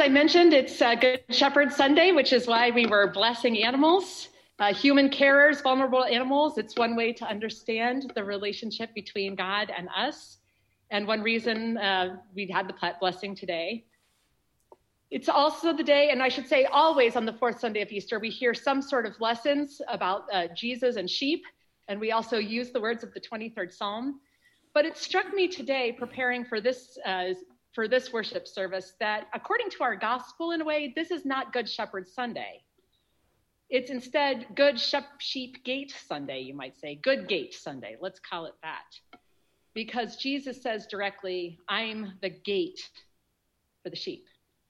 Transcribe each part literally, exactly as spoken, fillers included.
as I mentioned, it's uh, Good Shepherd Sunday, which is why we were blessing animals, uh, human carers, vulnerable animals. It's one way to understand the relationship between God and us, and one reason uh, we had the blessing today. It's also the day, and I should say always on the fourth Sunday of Easter, we hear some sort of lessons about uh, Jesus and sheep, and we also use the words of the twenty-third Psalm. But it struck me today, preparing for this uh, for this worship service, that according to our gospel, in a way, this is not Good Shepherd Sunday. It's instead Good Sheep Gate Sunday, you might say, Good Gate Sunday. Let's call it that, because Jesus says directly, "I'm the gate for the sheep."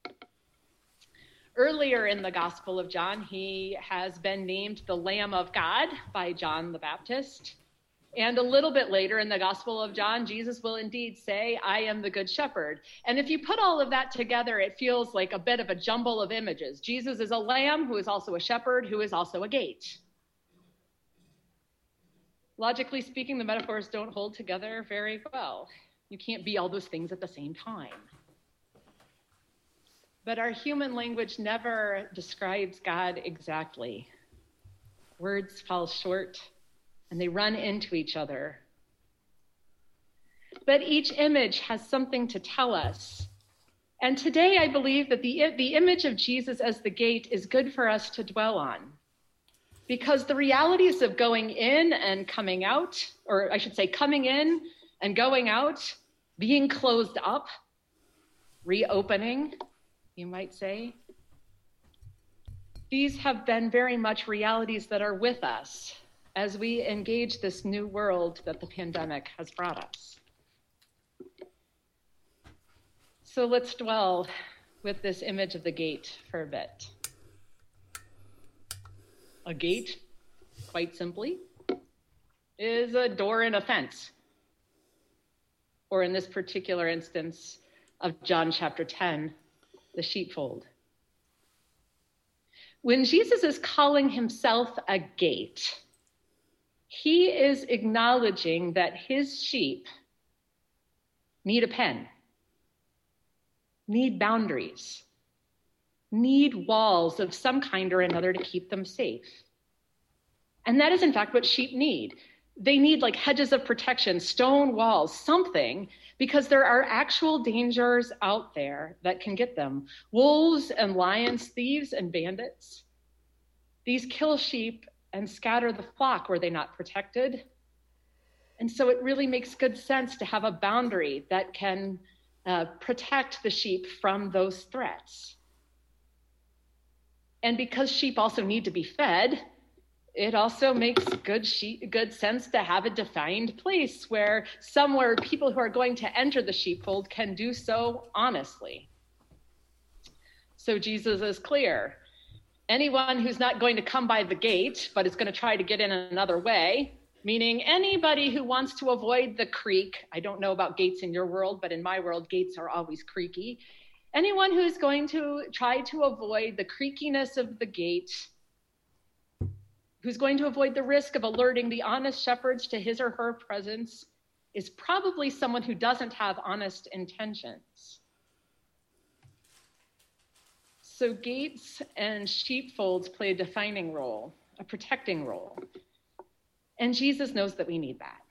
Earlier in the Gospel of John, he has been named the Lamb of God by John the Baptist. And a little bit later in the Gospel of John, Jesus will indeed say, "I am the Good Shepherd." And if you put all of that together, it feels like a bit of a jumble of images. Jesus is a lamb who is also a shepherd, who is also a gate. Logically speaking, the metaphors don't hold together very well. You can't be all those things at the same time. But our human language never describes God exactly. Words fall short, and they run into each other. But each image has something to tell us. And today I believe that the, the image of Jesus as the gate is good for us to dwell on, because the realities of going in and coming out, or I should say coming in and going out, being closed up, reopening, you might say, these have been very much realities that are with us as we engage this new world that the pandemic has brought us. So let's dwell with this image of the gate for a bit. A gate, quite simply, is a door in a fence, or in this particular instance of John chapter ten, the sheepfold. When Jesus is calling himself a gate, he is acknowledging that his sheep need a pen, need boundaries, need walls of some kind or another to keep them safe. And that is in fact what sheep need. They need like hedges of protection, stone walls, something, because there are actual dangers out there that can get them. Wolves and lions, thieves and bandits. These kill sheep and scatter the flock were they not protected. And so it really makes good sense to have a boundary that can uh, protect the sheep from those threats. And because sheep also need to be fed, it also makes good sheep, good sense to have a defined place where somewhere people who are going to enter the sheepfold can do so honestly. So Jesus is clear. Anyone who's not going to come by the gate, but is going to try to get in another way, meaning anybody who wants to avoid the creak. I don't know about gates in your world, but in my world, gates are always creaky. Anyone who's going to try to avoid the creakiness of the gate, who's going to avoid the risk of alerting the honest shepherds to his or her presence, is probably someone who doesn't have honest intentions. So gates and sheepfolds play a defining role, a protecting role. And Jesus knows that we need that.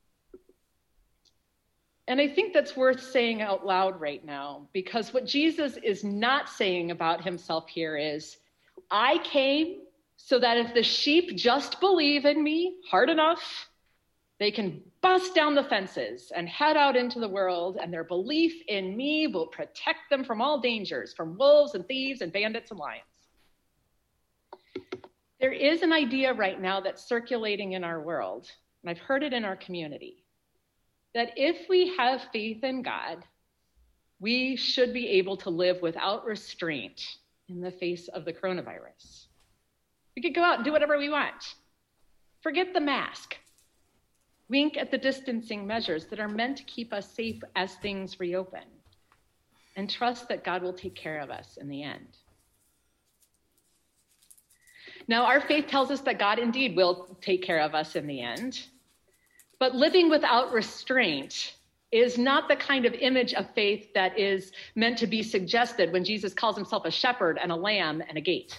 And I think that's worth saying out loud right now, because what Jesus is not saying about himself here is, I came so that if the sheep just believe in me hard enough, they can bust down the fences and head out into the world, and their belief in me will protect them from all dangers, from wolves and thieves and bandits and lions. There is an idea right now that's circulating in our world, and I've heard it in our community, that if we have faith in God, we should be able to live without restraint in the face of the coronavirus. We could go out and do whatever we want. Forget the mask. Wink at the distancing measures that are meant to keep us safe as things reopen, and trust that God will take care of us in the end. Now, our faith tells us that God indeed will take care of us in the end, but living without restraint is not the kind of image of faith that is meant to be suggested when Jesus calls himself a shepherd and a lamb and a gate.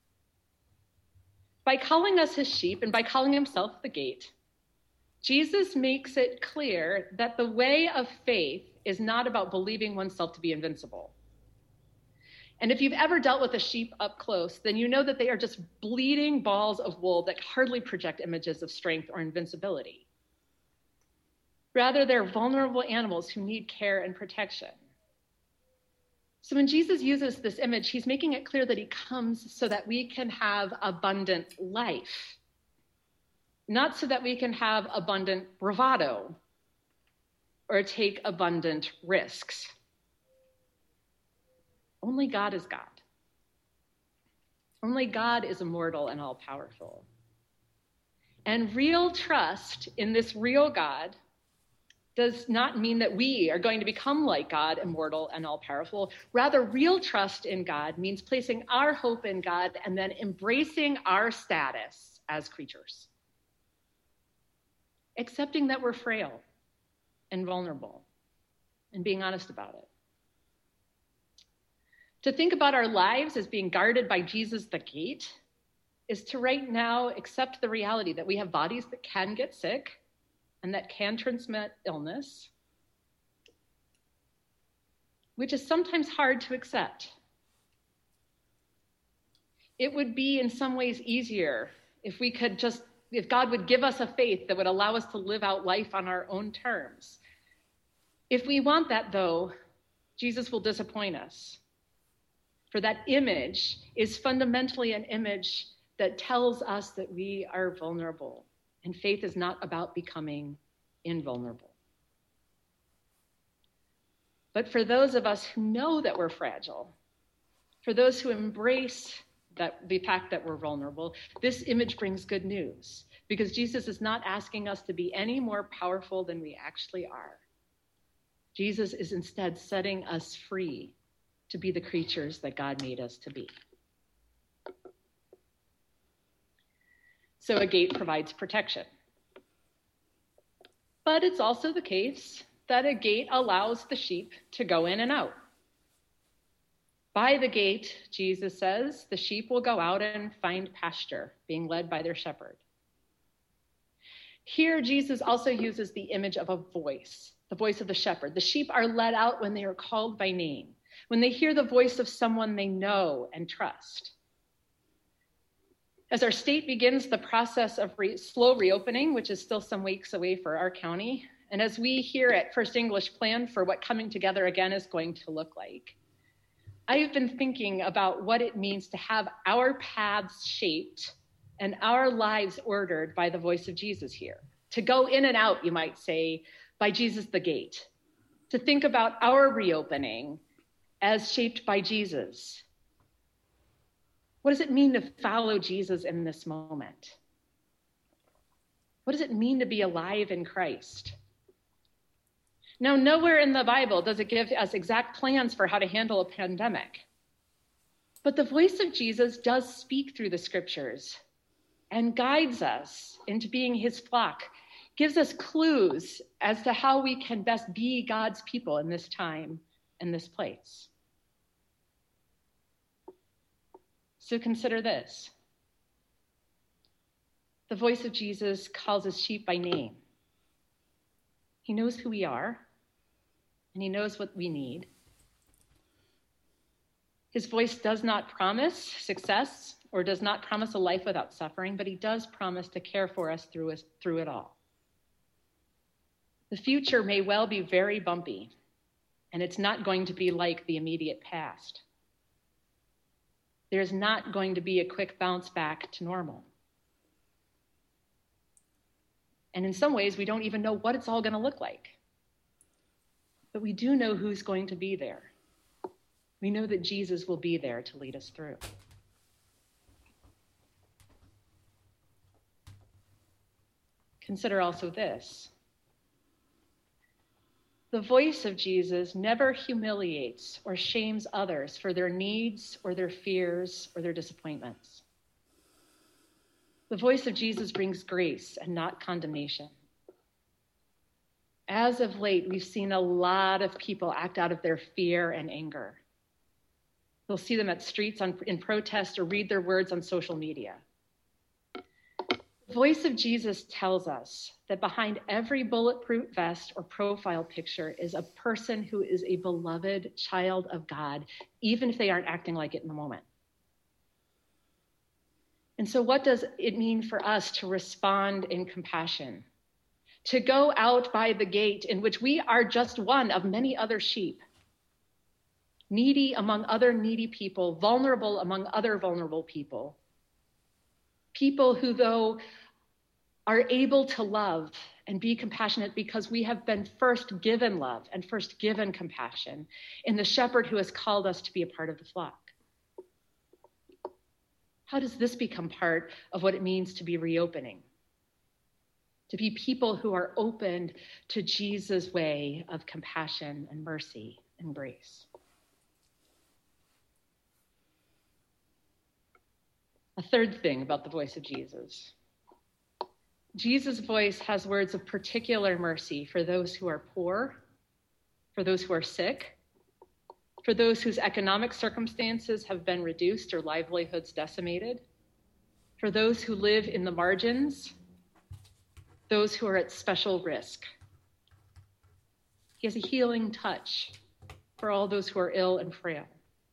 By calling us his sheep and by calling himself the gate, Jesus makes it clear that the way of faith is not about believing oneself to be invincible. And if you've ever dealt with a sheep up close, then you know that they are just bleeding balls of wool that hardly project images of strength or invincibility. Rather, they're vulnerable animals who need care and protection. So when Jesus uses this image, he's making it clear that he comes so that we can have abundant life, not so that we can have abundant bravado or take abundant risks. Only God is God. Only God is immortal and all-powerful. And real trust in this real God does not mean that we are going to become like God, immortal and all-powerful. Rather, real trust in God means placing our hope in God and then embracing our status as creatures, accepting that we're frail and vulnerable and being honest about it. To think about our lives as being guarded by Jesus the gate is to right now accept the reality that we have bodies that can get sick and that can transmit illness, which is sometimes hard to accept. It would be in some ways easier if we could just, if God would give us a faith that would allow us to live out life on our own terms. If we want that, though, Jesus will disappoint us. For that image is fundamentally an image that tells us that we are vulnerable. And faith is not about becoming invulnerable. But for those of us who know that we're fragile, for those who embrace that the fact that we're vulnerable, this image brings good news, because Jesus is not asking us to be any more powerful than we actually are. Jesus is instead setting us free to be the creatures that God made us to be. So a gate provides protection. But it's also the case that a gate allows the sheep to go in and out. By the gate, Jesus says, the sheep will go out and find pasture, being led by their shepherd. Here, Jesus also uses the image of a voice, the voice of the shepherd. The sheep are led out when they are called by name, when they hear the voice of someone they know and trust. As our state begins the process of re- slow reopening, which is still some weeks away for our county, and as we here at First English plan for what coming together again is going to look like, I've been thinking about what it means to have our paths shaped and our lives ordered by the voice of Jesus here. To go in and out, you might say, by Jesus the gate. To think about our reopening as shaped by Jesus. What does it mean to follow Jesus in this moment? What does it mean to be alive in Christ? Now, nowhere in the Bible does it give us exact plans for how to handle a pandemic. But the voice of Jesus does speak through the scriptures and guides us into being his flock, gives us clues as to how we can best be God's people in this time and this place. So consider this. The voice of Jesus calls his sheep by name. He knows who we are, and he knows what we need. His voice does not promise success or does not promise a life without suffering, but he does promise to care for us through, us, through it all. The future may well be very bumpy, and it's not going to be like the immediate past. There's not going to be a quick bounce back to normal. And in some ways, we don't even know what it's all going to look like. But we do know who's going to be there. We know that Jesus will be there to lead us through. Consider also this. The voice of Jesus never humiliates or shames others for their needs or their fears or their disappointments. The voice of Jesus brings grace and not condemnation. as of late, we've seen a lot of people act out of their fear and anger. You'll see them at streets on, in protest or read their words on social media. The voice of Jesus tells us that behind every bulletproof vest or profile picture is a person who is a beloved child of God, even if they aren't acting like it in the moment. And so what does it mean for us to respond in compassion? To go out by the gate in which we are just one of many other sheep, needy among other needy people, vulnerable among other vulnerable people, people who, though, are able to love and be compassionate because we have been first given love and first given compassion in the shepherd who has called us to be a part of the flock. How does this become part of what it means to be reopening? To be people who are opened to Jesus' way of compassion and mercy and grace. A third thing about the voice of Jesus. Jesus' voice has words of particular mercy for those who are poor, for those who are sick, for those whose economic circumstances have been reduced or livelihoods decimated, for those who live in the margins, those who are at special risk. He has a healing touch for all those who are ill and frail.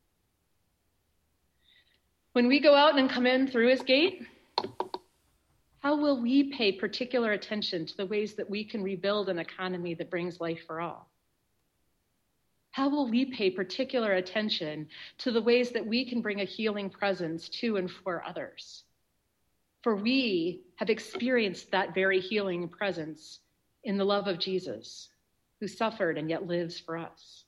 When we go out and come in through his gate, how will we pay particular attention to the ways that we can rebuild an economy that brings life for all? How will we pay particular attention to the ways that we can bring a healing presence to and for others? For we have experienced that very healing presence in the love of Jesus, who suffered and yet lives for us.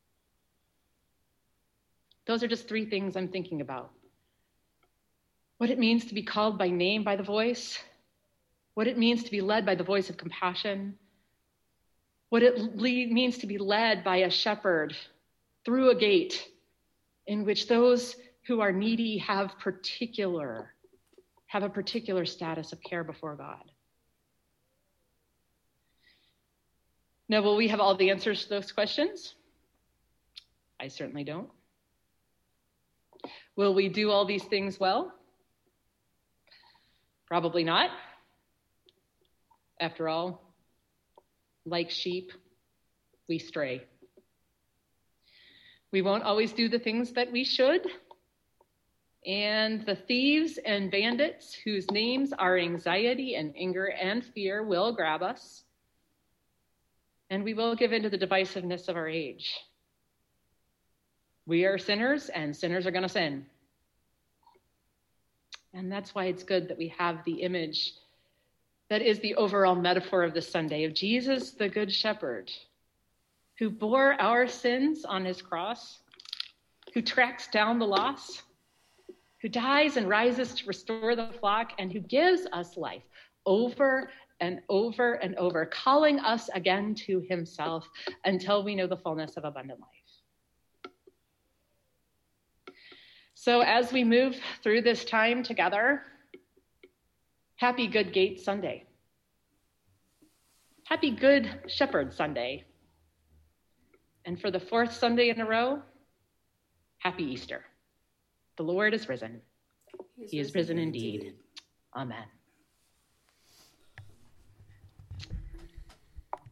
Those are just three things I'm thinking about. What it means to be called by name by the voice, what it means to be led by the voice of compassion, what it le- means to be led by a shepherd through a gate in which those who are needy have particular, have a particular status of care before God. Now, will we have all the answers to those questions? I certainly don't. Will we do all these things well? Probably not. After all, like sheep, we stray. We won't always do the things that we should. And the thieves and bandits whose names are anxiety and anger and fear will grab us. And we will give in to the divisiveness of our age. We are sinners, and sinners are going to sin. And that's why it's good that we have the image that is the overall metaphor of this Sunday of Jesus, the Good Shepherd, who bore our sins on his cross, who tracks down the loss, who dies and rises to restore the flock, and who gives us life over and over and over, calling us again to himself until we know the fullness of abundant life. So as we move through this time together, happy Good Gate Sunday. Happy Good Shepherd Sunday. And for the fourth Sunday in a row, happy Easter. The Lord is risen. He is, he is risen, risen indeed. indeed. Amen.